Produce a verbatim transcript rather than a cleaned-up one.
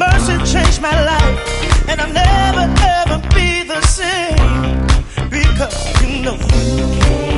person changed my life, and I'll never ever be the same. Because you know you can't.